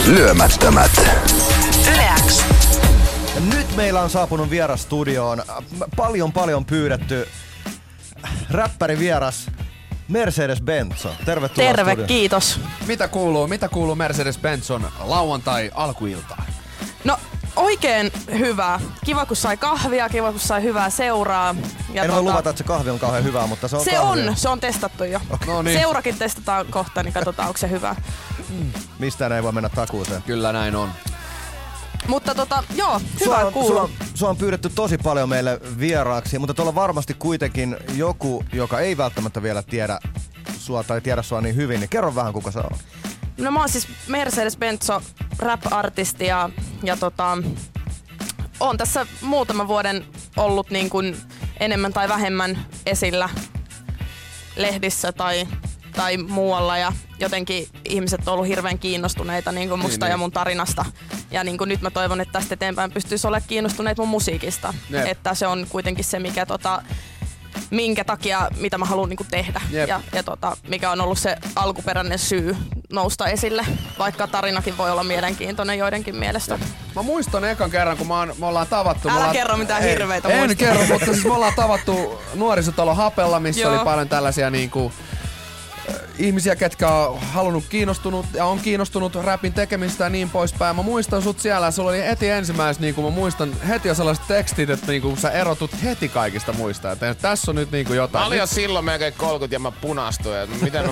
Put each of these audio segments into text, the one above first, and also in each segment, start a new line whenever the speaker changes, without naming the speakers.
Lyömättömät.
Yle X.
Nyt meillä on saapunut vieras studioon. Paljon pyydetty räppärivieras Mercedes Benzo. Tervetuloa
Terve,
studioon.
kiitos.
Mitä kuuluu Mercedes Benzon lauantai alkuiltaan?
No oikein hyvä. Kiva kun sai kahvia, kiva kun sai hyvää seuraa. Ja
En voi luvata, että se kahvi on kauhean hyvää, mutta se on kahvia.
Se on testattu jo.
Okay.
No niin.
Seurakin testataan kohta, niin katsotaan onko se hyvä.
Mistään ei voi mennä takuuseen.
Kyllä näin on.
Mutta joo, hyvä kuuluu.
Sua on pyydetty tosi paljon meille vieraaksi, mutta tuolla varmasti kuitenkin joku, joka ei välttämättä vielä tiedä sua tai tiedä sua niin hyvin, niin kerro vähän kuka sä oot.
No mä oon siis Mercedes Benzo, rap-artisti ja oon tässä muutaman vuoden ollut niin kuin enemmän tai vähemmän esillä lehdissä tai muualla ja jotenkin ihmiset on ollut hirveän kiinnostuneita niin kuin musta ja mun tarinasta. Ja niin kuin nyt mä toivon, että tästä eteenpäin pystyisi olemaan kiinnostuneet mun musiikista.
Jep.
Että se on kuitenkin se, minkä takia, mitä mä haluan niin kuin tehdä. Ja mikä on ollut se alkuperäinen syy nousta esille, vaikka tarinakin voi olla mielenkiintoinen joidenkin mielestä.
Mä muistan ekan kerran, kun me ollaan tavattu.
Älä kerro mitään hirveitä
En
muistaa.
kerro, mutta siis me ollaan tavattu nuorisotalo Hapella, missä oli paljon tällaisia niinku ihmisiä, ketkä on on kiinnostunut rapin tekemistä ja niin poispäin. Mä muistan sut siellä, sulla oli heti ensimmäis, niinku mä muistan heti jo sellaiset tekstit, että niinku sä erotut heti kaikista muista. Että tässä on nyt niinku jotain.
Mä olin jo silloin melkein 30 ja mä punastuin.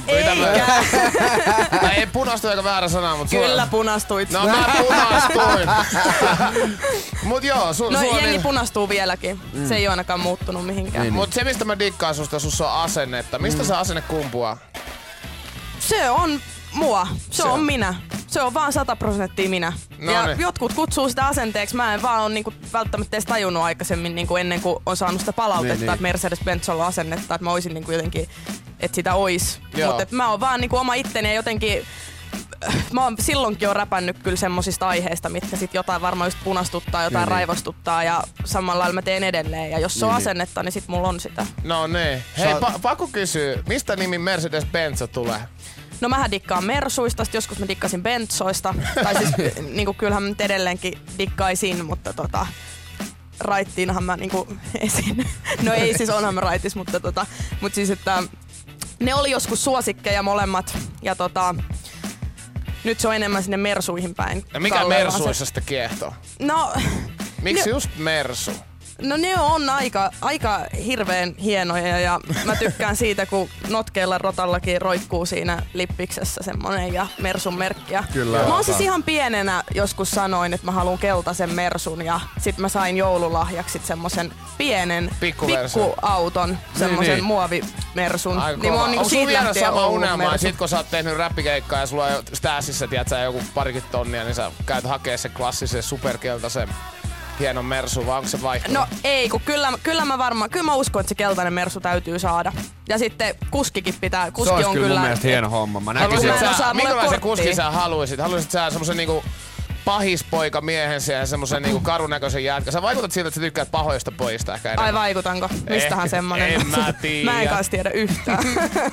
Ei punastu eikä väärä sana, mutta
Kyllä punastuit.
No mä punastuin. Mut joo,
jengi
niin
punastuu vieläkin. Se ei ole ainakaan muuttunut mihinkään.
Mut se mistä mä dikkaan sussa on asennetta. Mistä se asenne kumpuaa?
Se on mua. Se on minä. Se on vaan 100% minä.
No
ja
niin.
jotkut kutsuu sitä asenteeksi. Mä en vaan ole niinku välttämättä edes tajunnut aikaisemmin niinku ennen kuin on saanut sitä palautetta,
Niin.
että Mercedes-Benzolla on asennetta, että mä oisin niinku jotenkin, että sitä ois.
Joo.
Mutta mä oon vaan niinku oma itteni ja jotenkin mä oon silloinkin jo räpännyt kyllä semmosista aiheista, mitkä sit jotain varmaan just punastuttaa, jotain raivostuttaa ja samalla lailla mä teen edelleen. Ja jos se on asennetta, niin sit mulla on sitä.
No niin. Hei, pakko kysyä, mistä nimi Mercedes-Benz tulee?
No mähän dikkaan Mersuista, joskus mä dikkasin Benzoista. Tai siis niinku kyllähän mä nyt edelleenkin dikkaisin, mutta raittiinhan mä niinku esiin. No ei siis onhan mä raitis, mutta siis että ne oli joskus suosikkeja molemmat ja nyt se on enemmän sinne Mersuihin päin.
Ja mikä Mersuissa sitten kiehtoo?
No
Miksi just Mersu?
No ne on aika hirveän hienoja ja mä tykkään siitä, kun notkeilla rotallakin roikkuu siinä lippiksessä semmonen ja Mersun merkkiä.
Kyllä.
Mä oon siis ihan pienenä joskus sanoin, että mä haluan keltaisen Mersun ja sit mä sain joululahjaksi semmosen pienen pikkuauton, semmosen muovimersun.
Niin
mä oon niinku siitä lähtien
sama
ollut
unelma ja
Mersu.
sit kun sä oot tehnyt räppikeikkaa ja sulla on jo Stasissä, tiedätkö, joku parikymmentä tonnia, niin sä käyt hakee sen klassisen superkeltaisen hienon Mersu, vai onko se vaihtunut?
No ei, kun kyllä mä uskon, että se keltainen Mersu täytyy saada. Ja sitten kuskikin pitää, kuski
Se olisi
on
kyllä
kyllä
mun mielestä hieno homma. Mä näkisin,
Mä en osaa, mulle
minkälaisen
korttia.
kuskin sä haluisit? Haluisit sä semmosen niinku pahispoika miehen siellä, semmosen niinku karunäköisen jätkä? Sä vaikutat siltä, että sä tykkäät pahoista pojista ehkä enemmän.
Ai vaikutanko? Mistähän semmonen?
En mä tiedä.
Mä en kanssa tiedä yhtään.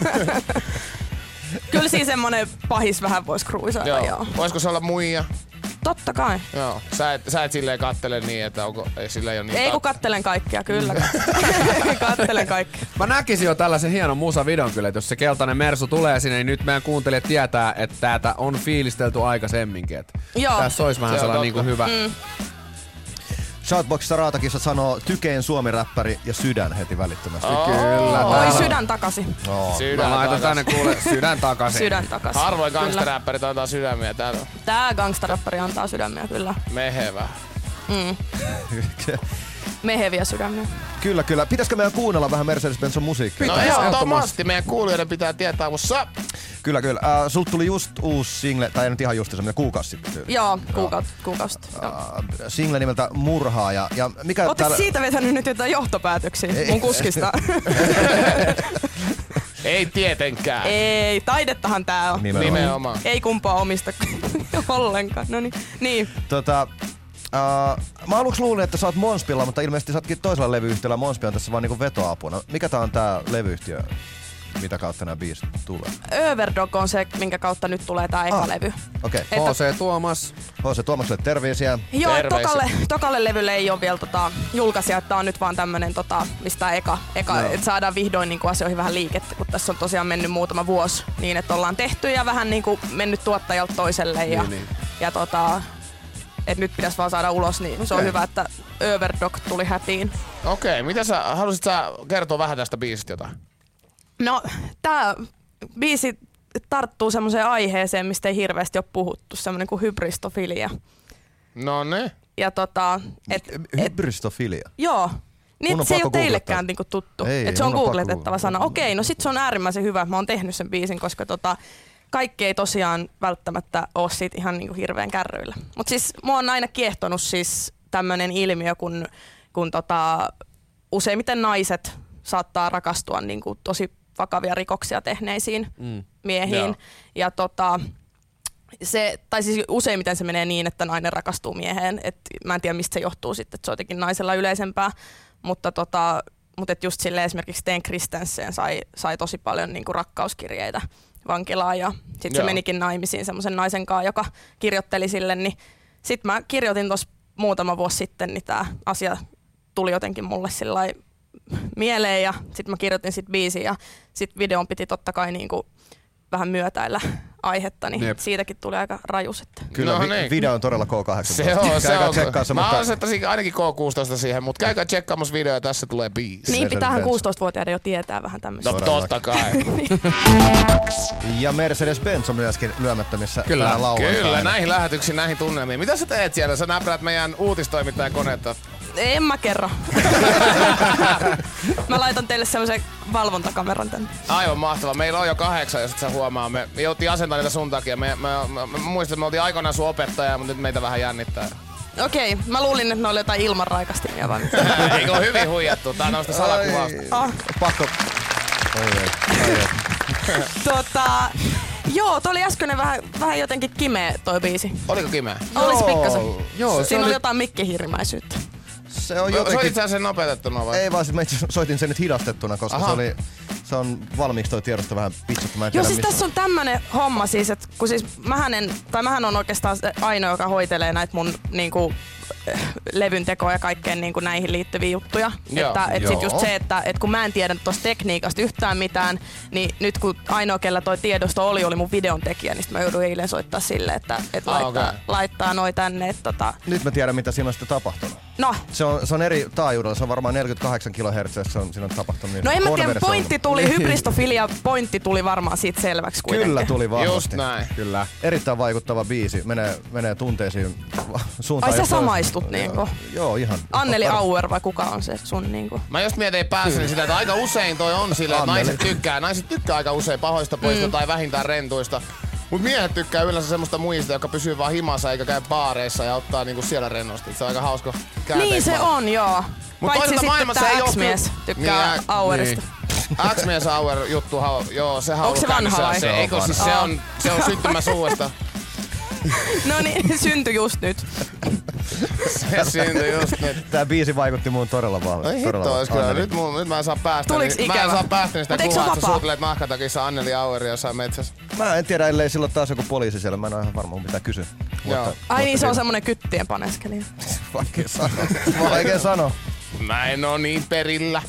Kyllä siinä semmonen pahis vähän vois kruisailla, joo.
Voisiko se olla muija?
Totta kai.
Joo. Sä et silleen kattele niin, että ei sillä ole niin.
Ei kun kattelen kaikkia, kyllä. Kattelen kaikkia.
mä näkisin jo tällaisen hienon musavideon kyllä, että jos se keltainen Mersu tulee sinne, niin nyt meidän kuuntelijat tietää, että täältä on fiilistelty aikaisemmin.
Joo.
Tässä olisi vähän sellainen niinku hyvä.
Shoutboxissa Raatakissa sanoo tykeen suomi-räppäri ja sydän heti välittömästi.
Kyllä.
Oi sydän takaisin.
Sydän
Mä laitan tänne kuule sydän takaisin.
Sydän takaisin.
Harvoin
Kyllä.
gangsteräppärit antaa sydämiä täällä.
Tää gangstarappari antaa sydämiä, kyllä.
Mehevä.
Meheviä sydämiä.
Kyllä. Pitäisikö meidän kuunnella vähän Mercedes-Benzon musiikkia?
No ehdottomasti meidän kuulijoiden pitää tietää, mussa.
Kyllä. Sulta tuli just uusi single, tai ei nyt ihan just semmoinen kuukausi sitten tyyli.
Joo, kuukausta.
Single nimeltä Murhaaja. Ja mikä
Ootte siitä vetänyt nyt jotain johtopäätöksiä mun kuskista?
Ei tietenkään.
Ei, taidettahan tää on.
Nimenomaan.
Ei kumpaa omista ollenkaan. No niin.
Mä aluksi luulin, että sä oot Monspilla, mutta ilmeisesti sä ootkin toisella levyyhtiöllä. Monspi on tässä vaan niinku vetoapuna. Mikä tää on tää levyyhtiö? mitä kautta nämä biisit tulee?
Overdog on se, minkä kautta nyt tulee tää eka levy.
Okei.
HC Tuomas.
HC Tuomakselle terveisiä.
Joo,
Terveisiä.
tokalle levylle ei ole vielä julkaisija, että tää on nyt vaan tämmönen, mistä eka että saadaan vihdoin niinku asioihin vähän liikettä, kun tässä on tosiaan mennyt muutama vuosi niin, että ollaan tehty ja vähän niinku mennyt tuottajalta toiselle ja että nyt pitäisi vaan saada ulos, niin se on hyvä, että Overdog tuli hätiin.
Okei, mitä haluaisit sä kertoa vähän tästä biisistä jotain?
No, tää biisi tarttuu semmoiseen aiheeseen, mistä ei hirveästi ole puhuttu, semmoinen kuin hybristofilia.
No ne.
Ja
Hybristofilia.
joo. Niin se ei ole teillekään niinku tuttu.
Ei,
se on
mun on pakko
googletettava sana. Okei, no sit se on äärimmäisen hyvä, että mä oon tehnyt sen biisin, koska kaikki ei tosiaan välttämättä oo siitä ihan niinku hirveän kärryillä. Mut siis mua on aina kiehtonut siis tämmönen ilmiö, kun useimmiten naiset saattaa rakastua niinku tosi vakavia rikoksia tehneisiin miehiin. Ja siis useimmiten se menee niin, että nainen rakastuu mieheen. Mä en tiedä, mistä se johtuu sitten, että se on jotenkin naisella yleisempää. Mutta et just silleen esimerkiksi Sten Christensen sai tosi paljon niinku rakkauskirjeitä vankilaan ja sitten se menikin naimisiin semmoisen naisen kanssa, joka kirjoitteli sille. Niin sitten mä kirjoitin tuossa muutama vuosi sitten, niin tää asia tuli jotenkin mulle sillai mieleen ja sitten mä kirjoitin sit biisin ja sitten videon piti totta kai niinku vähän myötäillä aihetta, niin siitäkin tuli aika raju sitten.
Kyllä, video on todella K18.
Se on.
Tsekkaassa,
mä asettaisin ainakin K16 siihen, mutta käykää tsekkaamassa video ja tässä tulee biisi.
Niin, pitäähän 16-vuotiaiden jo tietää vähän tämmöistä.
No totta kai.
Ja Mercedes-Benz on myöskin lyömättömissä
Kyllä.
lauantaina.
Kyllä, näihin lähetyksiin, näihin tunnelmiin. Mitä sä teet siellä? Sä näpärät meidän uutistoimittajan konetta.
En mä kerro. Mä laitan teille semmoisen valvontakameran tänne.
Aivan mahtavaa. Meillä on jo 8, jos et sä huomaa. Me jouttiin asentaa niitä sun takia. Mä muistan, että me oltiin aikoinaan sun opettaja, mutta nyt meitä vähän jännittää.
Okei, mä luulin, että ne oli jotain ilmanraikastimia vai mitä.
Eikö ole hyvin huijattu? Tää on noista salakuvausta.
Pakko.
Joo, toi oli äskeinen vähän jotenkin kimeä toi biisi.
Oliko kimeä?
Olis pikkasen.
Joo,
Siinä oli jotain mikkihirmäisyyttä.
Se on jotenkin...
Soitit sä sen nopeutettuna vai?
Ei vaan, mä soitin sen nyt hidastettuna, koska se on valmiiksi toi tiedosto vähän pitsuttu.
Joo, siis tässä on tämmönen homma siis, että kun siis mähän on oikeastaan ainoa, joka hoitelee näitä mun niinku levyn tekoa ja kaikkeen niinku näihin liittyviä juttuja. Että sit just se, että kun mä en tiedä tosta tekniikasta yhtään mitään, niin nyt kun ainoa, kellä toi tiedosto oli mun videon tekijä, niin sit mä jouduin eilen soittaa silleen, että laittaa noi tänne.
Nyt mä tiedän, mitä siinä on sitten tapahtunut.
No.
Se on eri taajuudella, se on varmaan 48 kHz, siinä on tapahtunut. Niin
no en mä tiedä, hybristofilia-pointti tuli varmaan siitä selväksi kuitenkin.
Kyllä tuli vahvasti.
Just näin.
Kyllä. Erittäin vaikuttava biisi, menee tunteisiin suuntaan.
Ai sä samaistut niinku?
Joo, ihan.
Anneli Auer vai kuka on se sun niinku?
Mä just mietin päässäni sitä, että aika usein toi on silleen, että naiset tykkää aika usein pahoista poista tai vähintään rentuista. Mut miehet tykkää yleensä semmoista muista, joka pysyy vaan himassa eikä käy baareissa ja ottaa niinku siellä rennosti. Se on aika hauska käänteistä.
Niin se on, joo.
Mut
paitsi sitten tää X-mies tykkää
niin,
Auerista.
X-mies Auer juttu, joo, sehän on
onko se vanha vai?
Se on syntymäsuuesta.
No niin, syntyi just nyt.
Se syntyi just nyt.
Tää biisi vaikutti muun todella vahvasti.
Ai hitto ois kyllä. Nyt mä en saa päästä.
Tuliks ikävä?
Mä en saa päästä sitä
Mut
kuvaa, että sä suutelet nahkatakissa Anneli Aueri jossain metsässä.
Mä en tiedä, ellei silloin taas joku poliisi siellä. Mä en ole ihan varma, mitä kysyä.
Ai niin, se on semmonen kyttien paneskelija.
Vaikea sano.
Mä en oo niin perillä.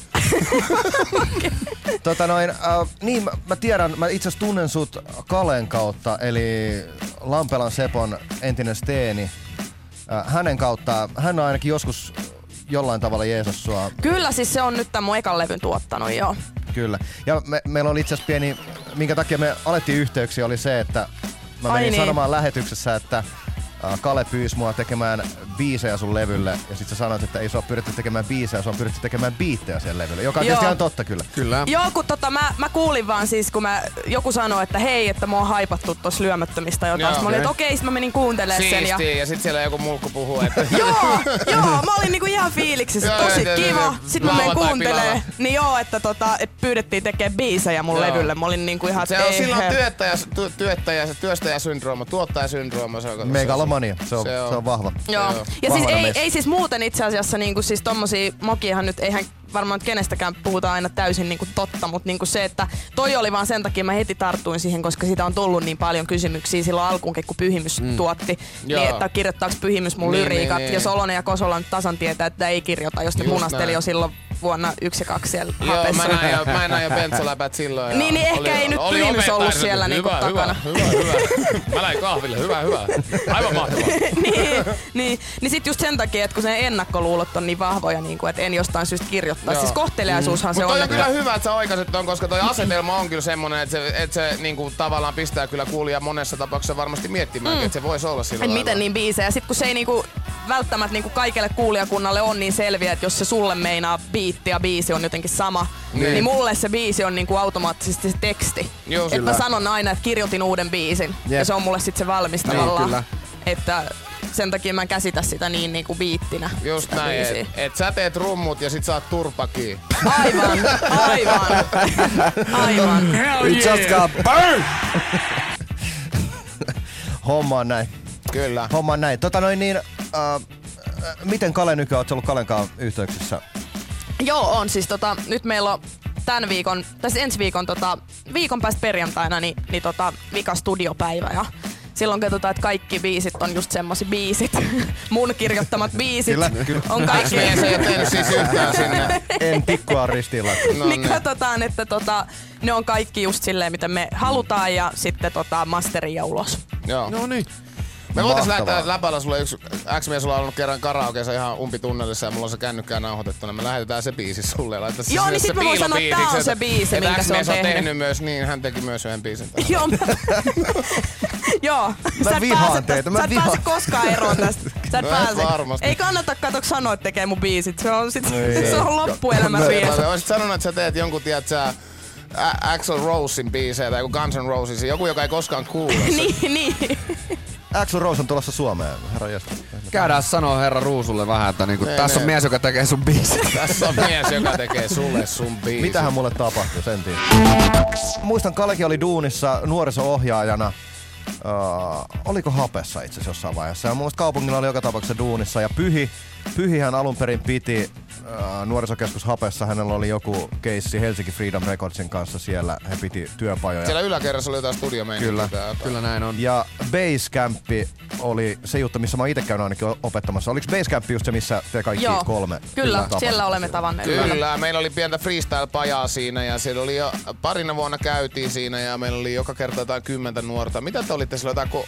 Niin mä tiedän, mä itse asiassa tunnen sut Kalen kautta, eli Lampelan Sepon entinen Steeni. Hänen kautta, hän on ainakin joskus jollain tavalla jeesus sua.
Kyllä, siis se on nyt tämän mun ekan levyn tuottanut, joo.
Kyllä. Ja meillä oli itse asiassa pieni, minkä takia me alettiin yhteyksiä, oli se, että mä menin sanomaan lähetyksessä, että Kale pyysi mua tekemään biisejä sun levylle ja sit sä sanoit, että ei se ole pyritty tekemään biisejä, se on pyritty tekemään biittejä siihen levylle, joka on tietysti ihan totta kyllä.
Kyllä.
Joo, kun mä kuulin vaan siis, kun joku sanoi, että hei, että mua on haipattu tossa lyömättömistä jotain. Mä olin, että okei, sit mä menin kuuntelemaan sen.
Ja sit siellä joku mulkku puhuu, että...
joo, mä olin niinku ihan fiiliksissä, tosi kiva. Sit mä menin kuuntelemaan. Niin joo, että pyydettiin tekemään biisejä mun levylle. Mä olin niinku ihan,
se on silloin työstäjäsyndrooma, tuottajasyndrooma.
Megalomania. Nimenomaan niin. Se on vahva.
Joo. Ja siis ei siis muuten itse asiassa niinku siis tommosia mokiahan nyt eihän varmaan kenestäkään puhuta aina täysin niinku totta, mutta niinku se, että toi oli vaan sen takia mä heti tartuin siihen, koska siitä on tullut niin paljon kysymyksiä silloin alkuunkin, kun Pyhimys tuotti. Niin, että kirjoittaako Pyhimys mun lyriikat. Niin. Ja Solonen ja Kosola nyt tasan tietää, että ei kirjoita, jos ne munasteli jo silloin vuonna 1 ja 2 siellä Hapessa.
Joo, mä näin jo Bentsoläpät silloin.
Niin ehkä ei nyt Pyhimys ollut siellä niinku takana.
Hyvä. Mä lähdin kahville, hyvä. Aivan mahtavaa.
niin sit just sen takia, että kun sen ennakkoluulot on niin vahvoja, niinku, että en jostain syystä kirjoittaa. Siis kohteliaisuushan se on.
Mutta toi on kyllä hyvä, että sä oikaisit ton, koska toi asetelma on kyllä semmonen, että se niinku tavallaan pistää kyllä kuulija monessa tapauksessa varmasti miettimään, että se voisi olla silloin.
Miten niin biisejä. Sit kun se ei niinku välttämättä niinku kaikelle kuulijakunnalle on niin selviä, että jos se sulle meinaa biitti ja biisi on jotenkin sama, niin mulle se biisi on niinku automaattisesti se teksti. Että mä sanon aina, että kirjoitin uuden biisin. Ja se on mulle sit se valmis tavallaan. Että sen takia mä en käsitä sitä niin niinku biittinä.
Just näin, et sä teet rummut ja sit saat turpakiin.
Aivan.
It just got burned!
Homma on näin.
Kyllä.
Homma on näin. Miten Kale nykyään, oot ollut Kalenkaan yhteyksissä?
Joo, on siis nyt meillä on tän viikon, tai ensi viikon viikon päästä perjantaina niin vika studiopäivä ja silloin katsotaan, että kaikki biisit on just semmosia biisit. Mun kirjoittamat biisit
kyllä.
on kaikki.
Mies ei ole tehnyt siis yhtään sinne.
En tikkua ristillä.
Niin katsotaan, että ne on kaikki just silleen, miten me halutaan ja sitten masteria ulos.
Joo.
No niin.
Me voitais lähettää läpällä sulle yksi X-mies, sulla on ollut kerran karaokeessa ihan umpitunnelissa ja mulla on se kännykkää nauhoitettuna. Me lähetetään se biisi sulle.
Joo, niin sit mä voin sanoa, että tää on se biisi, minkä se on tehnyt.
Myös, niin hän teki myös yhden biisin.
Joo.
Mä vihaan teitä.
Sä et pääse koskaan eroon tästä. Sä et pääse.
Varmasti.
Ei kannata sanoa, että tekee mun biisit. Se on loppuelämä vielä.
Oisit sanonut, että sä teet jonkun, tiedätkö, Axl Rosein biisejä tai joku Guns N' Roses, joku, joka ei koskaan kuulu.
niin.
Axl Rose on tulossa Suomeen, herra jästä.
Käydään sanoa herra Ruusulle vähän, että niinku, tässä on mies, joka tekee sun biisit.
Tässä on mies, joka tekee sulle sun biisit.
Mitähän mulle tapahtui, sen tiedä. Muistan, Kalekin oli duunissa nuoriso-ohjaajana. Oliko Hapessa itse asiassa jossain vaiheessa. Ja mun mielestä kaupungilla oli joka tapauksessa duunissa. Ja Pyhihän alun perin piti nuorisokeskus Hapessa. Hänellä oli joku keissi Helsinki Freedom Recordsin kanssa siellä. He piti työpajoja.
Siellä yläkerrassa oli jotain studiomeininkiä.
Kyllä näin on.
Ja Basecamp oli se juttu, missä mä itse käyn ainakin opettamassa. Oliko Basecamp just se, missä te kaikki kolme?
Kyllä, siellä olemme tavanneet.
Kyllä, meillä oli pientä freestyle-pajaa siinä ja siellä oli jo parina vuonna käytiin siinä ja meillä oli joka kerta jotain 10 nuorta. Mitä te olitte silloin, jotain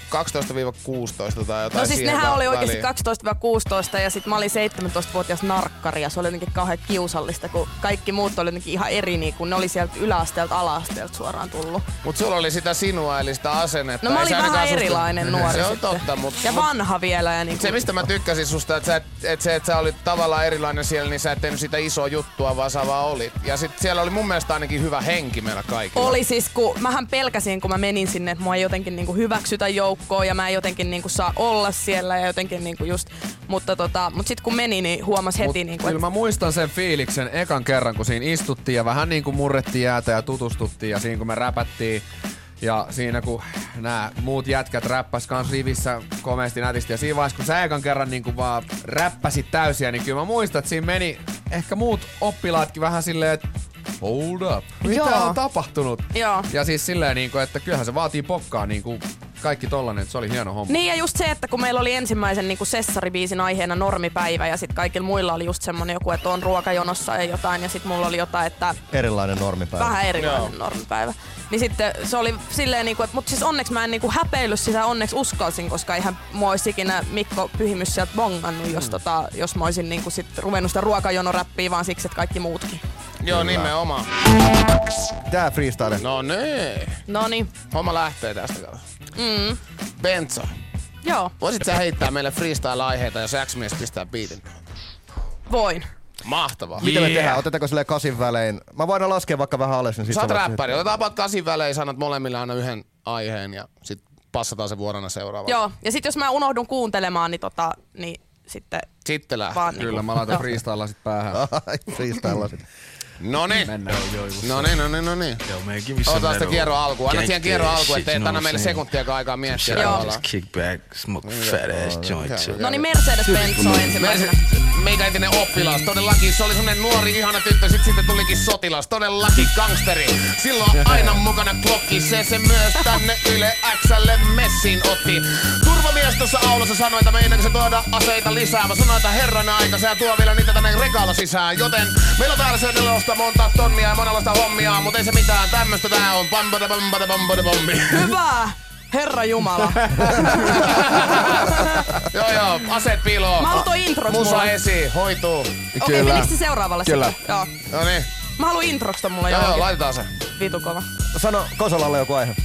12-16 tai jotain?
No siis nehän oli oikeasti 12-16 ja sit mä olin 17-vuotias narkkari ja se oli jotenkin kauhean kiusallista, kun kaikki muut oli jotenkin ihan eri, niin kun ne oli sieltä yläasteelta ala-asteelta suoraan tullut. Mut
sulla oli sitä sinua eli sitä asennetta.
No mä olin vähän erilainen nuori
se on
sitten.
Totta,
ja vanha vielä. Ja niin
se mistä mä tykkäsin susta, että sä olit tavallaan erilainen siellä, niin sä et tehnyt sitä isoa juttua, vaan sä vaan olit. Ja sit siellä oli mun mielestä ainakin hyvä henki meillä kaikilla.
Oli siis, kun mähän pelkäsin, kun mä menin sinne, että mua ei jotenkin niinku hyväksytä joukkoon ja mä en jotenkin niinku saa olla siellä ja jotenkin niinku just, mutta sit kun meni, niin huomas heti niinku,
kyllä mä muistan sen fiiliksen ekan kerran, kun siinä istuttiin ja vähän niinku murrettiin jäätä ja tutustuttiin ja siinä kun me räpättiin ja siinä kun nämä muut jätkät räppäs kans rivissä komeasti nätisti ja siinä vaiheessa kun sä ekan kerran niinku vaan räppäsit täysiä, niin kyllä mä muistan, että siinä meni ehkä muut oppilaatkin vähän silleen, että hold up, mitä on tapahtunut?
Joo.
Ja siis silleen niinku, että kyllähän se vaatii pokkaa niinku kaikki tollanen, että se oli hieno homma.
Niin ja just se, että kun meillä oli ensimmäisen niinku sessaribiisin aiheena normipäivä ja sit kaikilla muilla oli just semmonen joku, että on ruokajonossa ja jotain ja sit mulla oli jotain, että
erilainen normipäivä.
Vähän erilainen normipäivä. Niin sitten se oli silleen niinku, että mut siis onneksi mä en niinku häpeillyt sitä, onneksi uskalsin, koska eihän mua olisi ikinä Mikko Pyhimys sieltä bongannut, jos mä olisin niinku sit ruvennut sitä ruokajonoräppiä vaan siksi, että kaikki muutkin.
Joo, nimenomaan.
Tää freestyle.
Noniin.
Homma lähtee tästä kautta. Bentso.
Joo.
Voisit sä heittää meille freestyle-aiheita, jos X-mies pistää beatin?
Voin.
Mahtavaa.
Mitä me tehdään? Otetaanko silleen 8 välein? Mä voin laskea vaikka vähän alas. Niin
sä oot räppäri. Otetaanpa 8 välein, sanot molemmille aina yhden aiheen ja sit passataan se vuorona seuraavaan.
Joo. Ja sit jos mä unohdun kuuntelemaan, niin sitten
lähtee.
vaan
kyllä, mä laitan freestylasit päähän.
Freestylasit.
Noniin.
Mennään.
Noniin. Otetaan sitä kierron alkuun. Anna siihen kierron alkuun, ettei anna meille sekuntiakaan aikaa miettiä.
Kick back, smoke fat ass joint too.
Noniin, Mercedes-Benz on ensimmäisenä.
Meikä entinen oppilas. Todellakin se oli semmonen nuori ihana tyttö, sit siitä tulikin sotilas. Todellakin gangsteri. Silloin aina mukana klokki. Se myös tänne Yle X:lle messin otti. Turvamies tuossa aulassa sanoi, että meinaako se tuoda aseita lisää. Mä sanoin, että herranen aika, sehän tuo vielä niitä tänne rekalla sisään. Joten meillä on täällä Söderlosta monta tonnia ja monenlaista hommia, mutta ei se mitään, tämmöstä tää on. Bambada-bambada-bambada-bambi.
Hyvä! Herra Jumala.
Joo, aseet piiloo.
Mä haluan toi introks
musa
mulle.
esiin, hoituu.
Okei, menikö se seuraavalle
Kyllä.
sitten? Joo.
No niin.
Mä haluan introks ton mulle
Joo,
johonkin.
laitetaan se.
Vitu kova.
Sano Kosolalle joku aihe.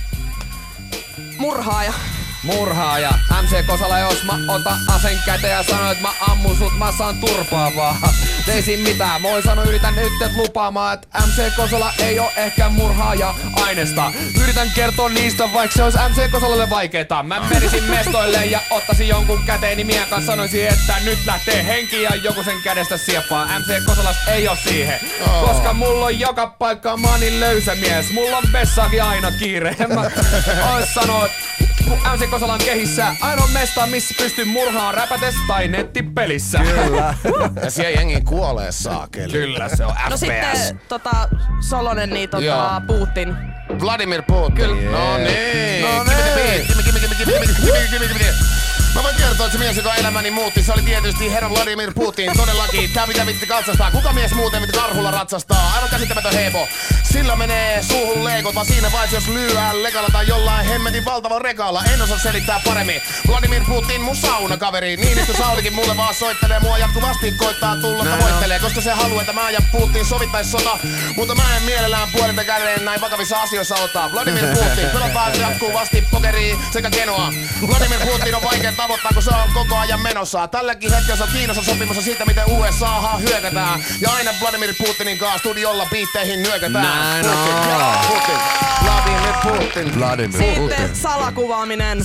Murhaaja.
MC Kosala, jos mä otan asen käteen ja sanon, että mä ammun sut, mä saan turpaa vaan. Teisin mitään, moi sano, yritän nyt lupaamaan, että MC Kosala ei oo ehkä murhaaja aineesta. Yritän kertoa niistä, vaikka se ois MC Kosalalle vaikeeta. Mä menisin mestoille ja ottaisin jonkun käteeni miehen kanssa, sanoisin, että nyt lähtee henki ja joku sen kädestä sieppaa. MC Kosalas ei oo siihen, koska mulla on joka paikka, mä oon niin löysä mies. Mulla on vessaakin aina kiire. Mä ois sanoo, MC Kosalan kehissä ainoa mesta, missä pystyy murhaan räpätes tai nettipelissä.
Kyllä.
Ja siellä jengi kuolee saakeli.
Kyllä se on FPS.
No sitten Solonen, niin
Joo.
Putin.
Vladimir Putin.
Kyllä.
No niin.
No niin.
Gimme. Mä voin kertoa, että se mies, joka elämäni muutti, se oli tietysti herra Vladimir Putin. Todellakin, tää pitää vitti katsastaa. Kuka mies muuten vitti karhulla ratsastaa? Aivan käsittämätön hepo. Sillä menee suuhun leikot, vaan siinä vaiheessa jos lyöään lekalla tai jollain hemmetin valtavan rekalla. En osaa selittää paremmin. Vladimir Putin, mun saunakaveri. Niinistö Saulikin mulle vaan soittelee. Mua jatkuvasti koittaa tulla tavoittelee, koska se haluaa, että mä ja Putin sovittais sota. Mutta mä en mielellään puolinta käden näin vakavissa asioissa ottaa. Vladimir Putin pelataan jatkuvasti pokeria sekä kenoa. Vladimir Putin on vaikea tavoittaa, kun se on koko ajan menossa. Tälläkin hetkellä se on Kiinassa sopimassa siitä, miten USAhan hyökätään. Ja aina Vladimir Putinin kanssa studiolla biitteihin nyökätään.
Näin on.
Putin. Vladimir Putin.
Sitten salakuvaaminen.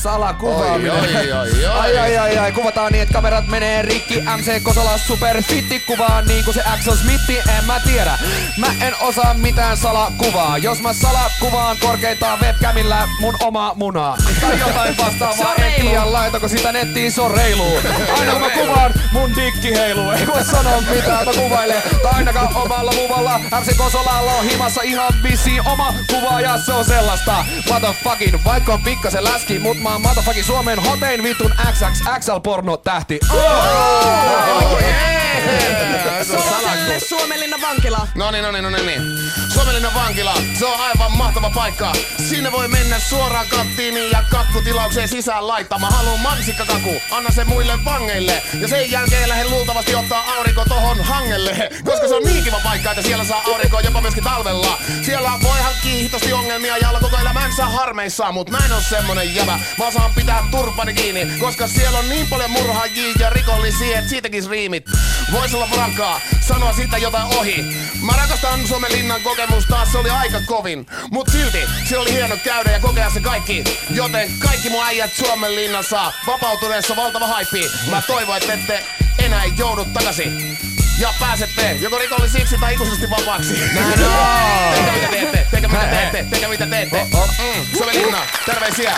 Ai. Kuvataan niin, että kamerat menee rikki. MC Kosala superfitti kuvaa niin kuin se Axel Smithi, en mä tiedä. Mä en osaa mitään salakuvaa. Jos mä salakuvaan korkeintaan webcamillä mun omaa munaa. Tai jotain vastaavaa, en tiedä laitako sitä nettiin, se on reiluu. Aina kun mä kuvaan, mun dikki heiluu. Ei voi sanoa mitään, mä kuvailen. Tai ainakaan omalla luvalla. MC Kosolalla on himassa ihan vissiin oma kuva ja se on sellaista. Motherfucking, vaikka on pikkasen läski, mut mä oon motherfucking Suomen hotein vitun XXXL porno tähti.
Soloselle Suomenlinnan vankila.
No niin. Suomenlinnan vankila, se on aivan mahtava paikka. Sinne voi mennä suoraan kanttiiniin ja kakkutilaukseen sisään laittaa. Mä haluun mansikkakaku, anna se muille vangeille. Ja sen jälkeen lähden luultavasti ottaa aurinko tohon hangelle. Koska se on niin kiva paikka, että siellä saa aurinkoa jopa myöskin talvella. Siellä voi hankkia hitosti ongelmia ja olla koko elämänsä harmeissaan. Mut mä en oo semmonen jävä, mä osaan pitää turpani kiinni. Koska siellä on niin paljon murhaajia ja rikollisia, et siitäkin riimit vois olla frankaa, sanoa siitä jotain ohi. Mä rakastan Suomenlinnan kokemusta, se oli aika kovin. Mut silti, se oli hieno käydä ja kokea se kaikki. Joten kaikki mun äijät Suomenlinnassa vapautuneessa valtava haippi. Mä toivon, että ette enää joudu takaisin. Ja pääsette joko rikollisiksi tai ikuisesti vapaaksi. Teikä mitä teette. Suomenlinna, terveisiä.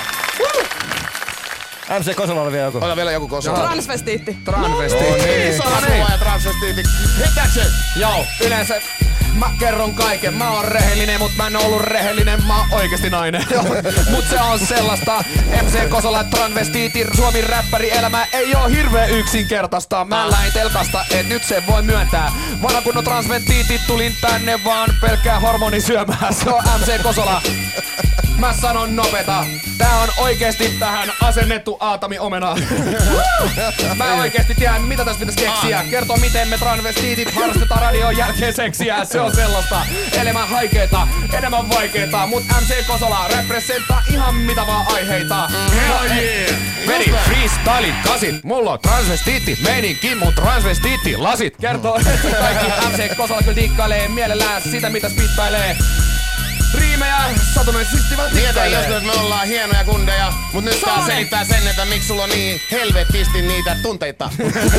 MC Kosolalle vielä joku.
Ota vielä joku Kosola.
Transvestiitti.
Iso asuva ja transvestiitti. Hit that shit.
Joo, yleensä mä kerron kaiken. Mä oon rehellinen, mut mä en ollut rehellinen. Mä oon oikeesti nainen. Mut se on sellaista. MC Kosola, transvestiitti, Suomi räppäri elämä ei oo hirveän yksinkertaista. Mä lähin telkasta, et nyt se voi myöntää. Vanha kunnon transvestiitti, tulin tänne vaan pelkkää hormonisyömää. Se on MC Kosola. Mä sanon nopeta. Tää on oikeesti tähän asennettu Aatami omena. Mä oikeesti tiedän mitä tässä pitäis keksiä. Kertoo miten me transvestiitit harrastetaan radion jälkeen seksiä. Se on sellaista enemmän haikeeta, enemmän vaikeeta. Mut MC Kosola representtaa ihan mitä vaan aiheita. Meni freestylit kasit. Mulla on transvestiitti meininki, mun transvestiitti lasit. Kertoo kaikki MC Kosola kyllä dikkailee mielellään sitä mitä spittailee. Riimejä Satunen sisti vaan
Mietin joskus, me ollaan hienoja kundeja, mut nyt tää selittää sen, että miksi sulla on niin helvetisti niitä tunteita.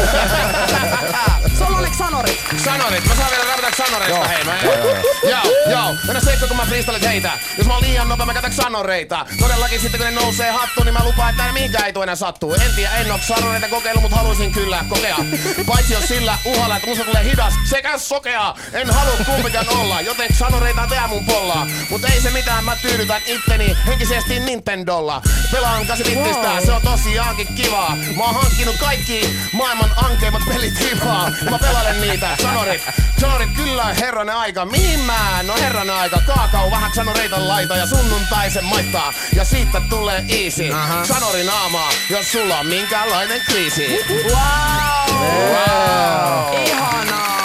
Sulla oliko sanorit?
Sanorit, mä saan vielä rapata sanoreista, hei. Joo. Mennä seikko, kun mä freestylet heitä. Jos mä oon liian nopea, mä käytän sanoreita. Todellakin sitten, kun ne nousee hattuun, niin mä lupaan, että mihinkään ei tuu enää sattuu. En tiedä, en oo sanoreita kokeillut, mut haluaisin kyllä kokea. Paitsi jos sillä uhalla, että musta tulee hidas sekä sokea. En halua kumpikaan olla, joten sanoreita tää mun pollaa. Mut ei se mitään, mä tyydytän itteni henkisesti Nintendolla. Pelaan 8-bittistä, se on tosiaankin kivaa. Mä oon hankkinut kaikki maailman ankeimmat pelit kivaa. Mä pelailen niitä, sanorit kyllä herranen aika. Mihin mä? No herranen aika, kaakao vähän sanoreita laita ja sunnuntaisen maittaa. Ja siitä tulee easy, sanori naamaa, jos sulla on minkäänlainen kriisi.
Wow! Ihanaa!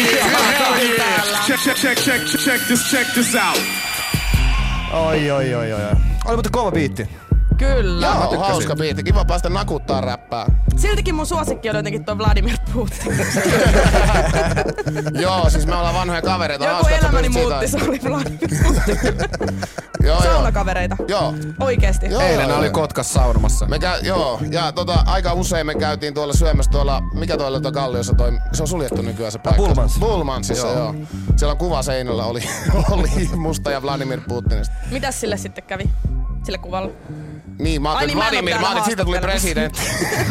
Check this out.
Oi. Oli muuten kova biitti.
Kyllä.
Joo, hauska biitti. Kiva päästä nakuttaa räppää.
Siltikin mun suosikki on jotenkin toi Vladimir Putin.
Joo, siis me ollaan vanhoja kavereita.
Joku elämäni muutti, se oli Vladimir Putin. Saunakavereita.
Joo.
Oikeesti.
Eilen oli Kotkas saunomassa.
Ja aika usein me käytiin tuolla syömässä tuolla, mikä tuolla Kalliossa toi, se on suljettu nykyään se paikka. Bullmansissa, joo. Siellä on kuva seinällä, oli musta ja Vladimir Putinista.
Mitäs sille sitten kävi? Sille kuvalle?
Niin, mä ajattelin Vladimir, siitä tuli presidentti.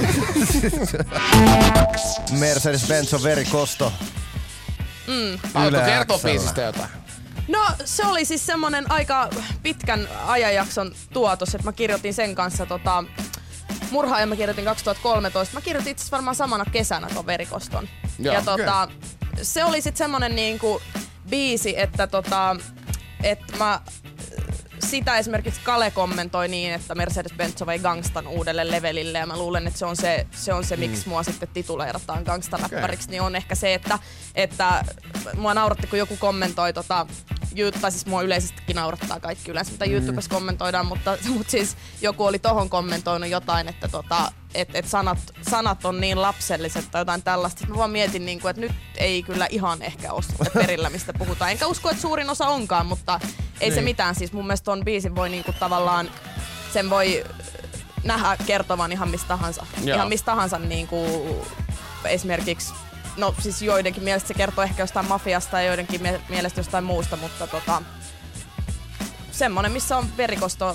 Mercedes-Benz on verikosto.
Haluatko kertoa biisistä jotain?
No se oli siis semmonen aika pitkän ajanjakson tuotos, että mä kirjoitin sen kanssa Murhaajan mä kirjoitin 2013. Mä kirjoitin itse varmaan samana kesänä ton verikoston.
Joo,
ja se oli sit semmonen niinku biisi, että mä sitä esimerkiksi Kale kommentoi niin, että Mercedes-Benz vei gangstan uudelle levelille ja mä luulen, että se on se miksi mua sitten tituleerataan gangstaräppäriksi, niin on ehkä se, että mua nauratti, kun joku kommentoi tai siis mua yleisestikin naurattaa kaikki yleensä, mitä YouTubessa kommentoidaan, mutta siis joku oli tohon kommentoinut jotain, että sanat on niin lapselliset tai jotain tällaista. Mä vaan mietin, että nyt ei kyllä ihan ehkä ole sitä perillä, mistä puhutaan. Enkä usko, että suurin osa onkaan, mutta ei se mitään. Siis mun mielestä ton biisin voi tavallaan, sen voi nähdä kertovan ihan mistä tahansa. Joo. Ihan mistä tahansa esimerkiksi, no siis joidenkin mielestä se kertoo ehkä jostain mafiasta ja joidenkin mielestä jostain muusta, mutta semmonen, missä on verikosto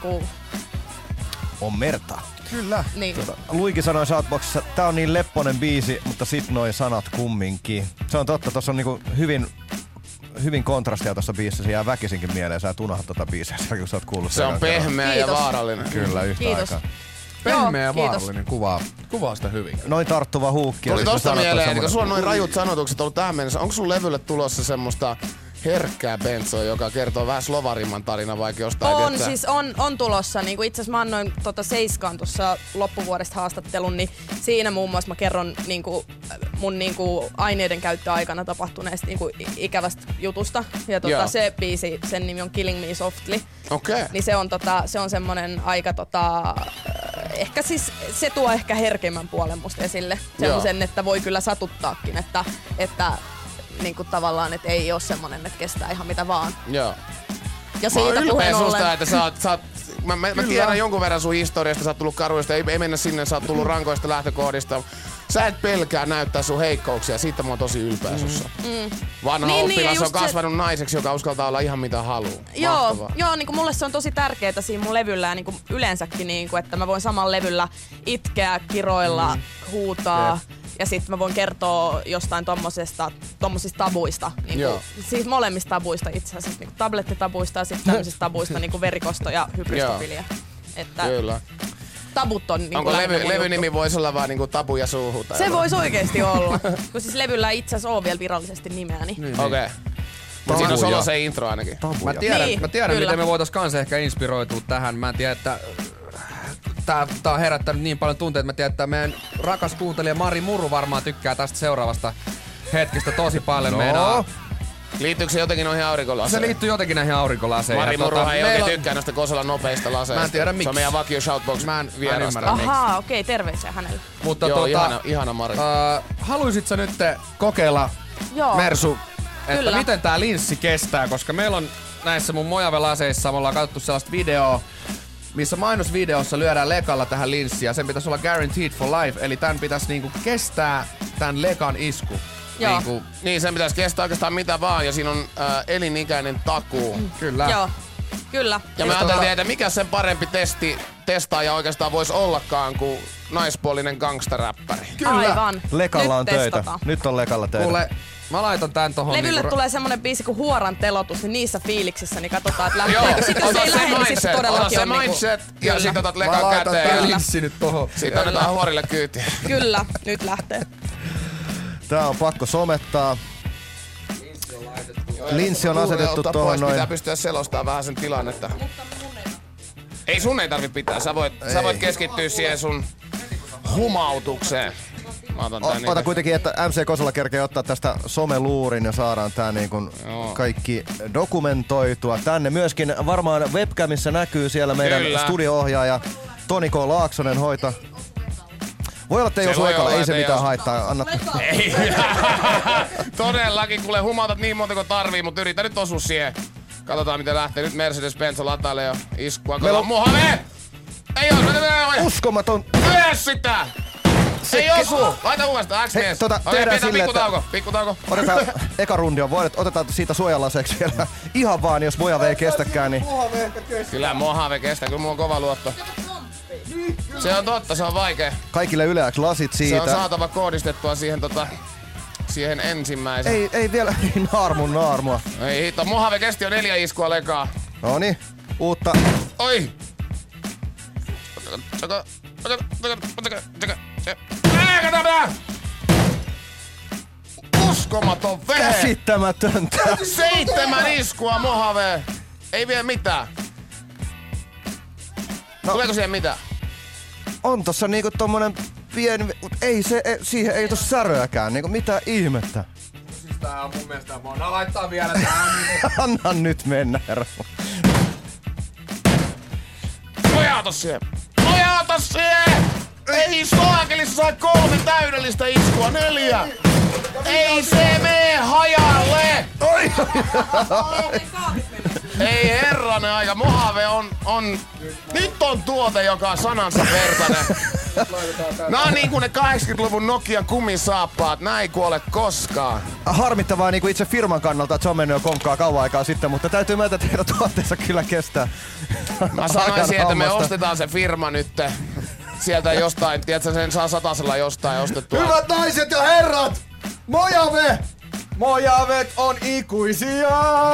on merta. Kyllä.
Niin.
Luiki sanoi Shoutboxissa, tää on niin lepponen biisi, mutta sit noi sanat kumminkin. Se on totta, tossa on hyvin kontrastia tossa biisissä, se jää väkisinkin mieleen, sä et unohda tota biisiä, kun sä oot kuullut
se on pehmeä ja vaarallinen.
Kyllä, yhtä aikaa.
Pehmeä ja vaarallinen kuvaa sitä hyvin.
Noin tarttuva huukki.
Tuli tosta mieleen, kun sulla on noin rajut sanotukset ollut tähän mennessä, onko sun levylle tulossa semmoista herkkää bensoa, joka kertoo vähän slovarimman tarina vaikka jostain tietää?
Siis on tulossa. Itse asiassa mä annoin Seiskaan tuossa loppuvuodesta haastattelun, niin siinä muun muassa mä kerron mun aineiden käyttöaikana tapahtuneesta ikävästä jutusta. Ja se biisi, sen nimi on Killing Me Softly.
Okei.
Niin se on semmonen aika ehkä siis se tuo ehkä herkemmän puolen musta esille. Semmosen, että voi kyllä satuttaakin, että tavallaan, että ei oo semmonen, että kestää ihan mitä vaan.
Joo.
Ja siitä puheen ollen.
Että sä oot mä tiedän jonkun verran sun historiasta, sä oot tullut karuista, ei mennä sinne, sä oot tullut rankoista lähtökohdista. Sä et pelkää näyttää sun heikkouksia, siitä mä oon tosi ylpeä sussa. Vanha oppilas on kasvanut naiseksi, joka uskaltaa olla ihan mitä haluu.
Joo, mulle se on tosi tärkeetä siinä mun levyllä ja yleensäkin, että mä voin saman levyllä itkeä, kiroilla, huutaa. Ja sitten mä voin kertoa jostain tommosista tabuista. Siis molemmista tabuista itse asiassa. Tablettitabuista ja sitten tämmöisistä tabuista, verikosto ja hybristofilia.
Kyllä.
Tabut on
onko levynimi voisi olla vaan tabuja suuhun?
Se voisi oikeesti olla. Kun siis levyllä ei itse asiassa ole vielä virallisesti nimeäni.
Okei. Mutta siinä on solo se intro ainakin.
Mä tiedän miten me voitais kanssa ehkä inspiroitua tähän. Mä en tiedä, että tää on herättänyt niin paljon tunteita. Mä tiedän, että meidän rakas kuuntelija Mari Muru varmaan tykkää tästä seuraavasta hetkestä tosi paljon.
Liittyykö se jotenkin noihin aurinkolaseihin?
Se liittyy jotenkin näihin aurinkolaseihin.
Mari Muruhan ei oikein tykkää noista Kosolan nopeista laseista.
Mä en tiedä miksi.
Se on meidän vakio Shoutbox vierasta.
Ahaa, okei, terveisiä hänelle.
Mutta ihana Mari.
Haluisit sä nyt kokeilla, Mersu, että miten tää linssi kestää, koska meillä on näissä mun Mojave-laseissa me ollaan katsottu sellaista videoa, missä mainosvideossa lyödään lekalla tähän linssiin ja sen pitäisi olla guaranteed for life, eli tän pitäisi niinku kestää tän lekan isku.
Joo.
Niin, sen pitäisi kestää oikeastaan mitä vaan ja siinä on elinikäinen takuu.
Kyllä.
Joo, kyllä.
Ja mä ajattelin, että mikä sen parempi testaaja oikeastaan voisi ollakaan kuin naispuolinen gangstaräppäri.
Kyllä.
Aivan.
Lekalla on
Nyt
töitä.
testataan.
Nyt on lekalla töitä.
Kuule, mä laitan tän tohon
Levylle
niinku...
tulee semmonen biisi kuin Huoran telotus, niin niissä fiiliksissä niin katsotaan, että
Joo,
lähteekö. Sitten jos
ota
ei
se
lähde, niin
mindset,
sitten
ota
todellakin
se
on niinku...
mindset ja
Kyllä.
sit otat
Mä
lekan
laitan
käteen
tän
ja
linssi nyt tohon.
sit annetaan Huorille kyytiä.
Kyllä, nyt lähtee.
Tää on pakko somettaa. Linssi on asetettu tuohon noin.
Pitää pystyä selostamaan vähän sen tilannetta. Ei sun ei tarvi pitää, sä voit keskittyä siihen sun humautukseen.
Ota kuitenkin, että MC Kosola kerkee ottaa tästä someluurin ja saadaan tää niin kuin kaikki dokumentoitua tänne. Myöskin varmaan webcamissa näkyy siellä meidän studio-ohjaaja Toni K. Laaksonen hoita. Voi olla, että ei osu ekalla, ei se mitään haittaa. Anna...
Ei. Todellakin, kuule humautat niin monta kuin tarvii, mutta yritä nyt osua siihen. Katsotaan miten lähtee. Nyt Mercedes-Benz latailee jo iskua.
Meillä on
Mohave! Ei osu!
Uskomaton!
Lyö sitä! Ei osu! Laita uudestaan, X-mies.
Tehdään silleen, että...
Pikkutauko.
Otetaan eka rundi on voidut. Otetaan siitä suojalaseeksi vielä. Ihan vaan, jos Mojave ei kestäkään, niin...
Kyllä Mohave kestää, kyllä mulla on kova luotto. Se on totta, se on vaikea.
Kaikille yleäksi lasit siitä.
Se on saatava kohdistettua siihen ensimmäiseen.
Ei vielä naarmua.
Ei hitto, Mohave kesti jo 4 iskua lekaa.
Noniin, uutta.
Oi! Uskomaton vehe!
Käsittämätöntä.
7 iskua Mohave! Ei vielä mitään. Tuleeko siihen mitään?
On tossa niinku tommonen pieni, mut ei se, siihen ei tossa säröäkään, niinku mitä ihmettä.
Siis tää on mun mielestä voidaan laittaa vielä tää niinku...
Anna nyt mennä, herra.
Nojauta siihen! Nojauta siihen! Ei saakeli, sai 3 täydellistä iskua, 4! Ei se mene hajalle!
Oi!
Ei herranen aika, Mohave on... Nyt on tuote, joka on sanansa vertainen. Nää on niinku ne 80-luvun Nokia kumisaappaat, nää ei kuole koskaan.
Harmittavaa niinku itse firman kannalta, että se on mennyt jo konkkaa kauan aikaa sitten, mutta täytyy myöntää, että heidän tuotteensa kyllä kestää.
Mä sanoisin, että me ostetaan se firma nyt sieltä jostain, tiedätkö, sen saa 100 jostain ostettua.
Hyvät naiset ja herrat! Mojave! Mojavet on ikuisia!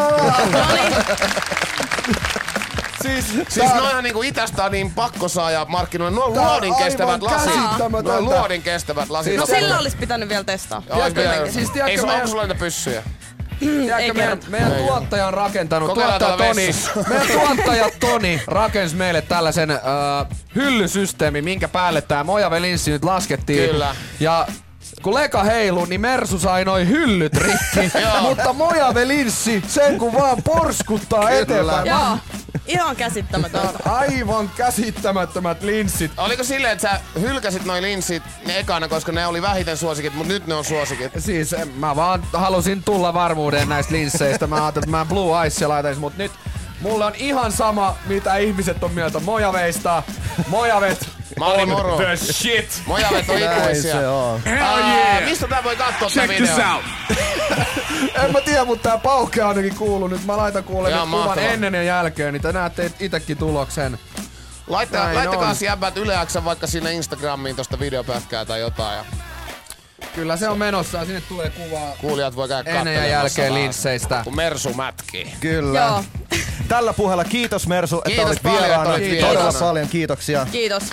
Siis noinhan niinku itästä on niin pakko saada markkinoille. Nuo on luodin kestävät lasit. Nuo on luodin kestävät lasit.
No sillä olisi pitänyt vielä testaa.
Ei se onko sulla niitä pyssyjä?
Tiedätkö, meidän tuottaja on rakentanut, meidän tuottaja Toni rakensi meille tällaisen hyllysysteemi, minkä päälle tää Mojave-linssi nyt laskettiin.
Kyllä.
Ja kun leka heiluu, niin Mersu sai noin hyllyt rikki, mutta Mojave-linssi sen kun vaan porskuttaa eteenpäin.
Joo, ihan käsittämätöntä.
Aivan käsittämättömät linssit.
Oliko silleen, että sä hylkäsit noi linssit ne ekana, koska ne oli vähiten suosikit, mutta nyt ne on suosikit?
Siis mä vaan halusin tulla varmuuden näistä linsseistä. Mä ajattelin, että mä Blue Eyes laitais, mut nyt mulla on ihan sama, mitä ihmiset on mieltä Mojaveista. Mojavet on the shit.
Mojavet on ikuisia.
Se on.
Mistä tää voi katsoa tää
Check this
video?
out.
En mä tiedä, mutta tää pauke ainakin kuuluu nyt. Mä laitan kuulen
Ihan
kuvan
mahtavaa.
ennen ja jälkeen, niin te näette itekin tuloksen.
Laittakaa jäbät yleäksä vaikka sinne Instagramiin tosta videopätkää tai jotain. Ja
Kyllä se on menossa ja sinne tulee kuvaa
kuulijat voi käydä
ennen ja jälkeen linsseistä.
kun Mersu mätkii.
Kyllä.
Joo.
Tällä puheella kiitos Mersu, että
Kiitos
olit
paljon,
vieraana.
että olit
Todella
vieraana.
paljon kiitoksia.
Kiitos.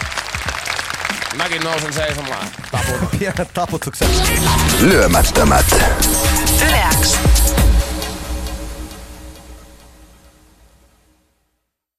Mäkin nousen seisomaan.
Pienet taputukset.
Lyömättömät.
Yle X.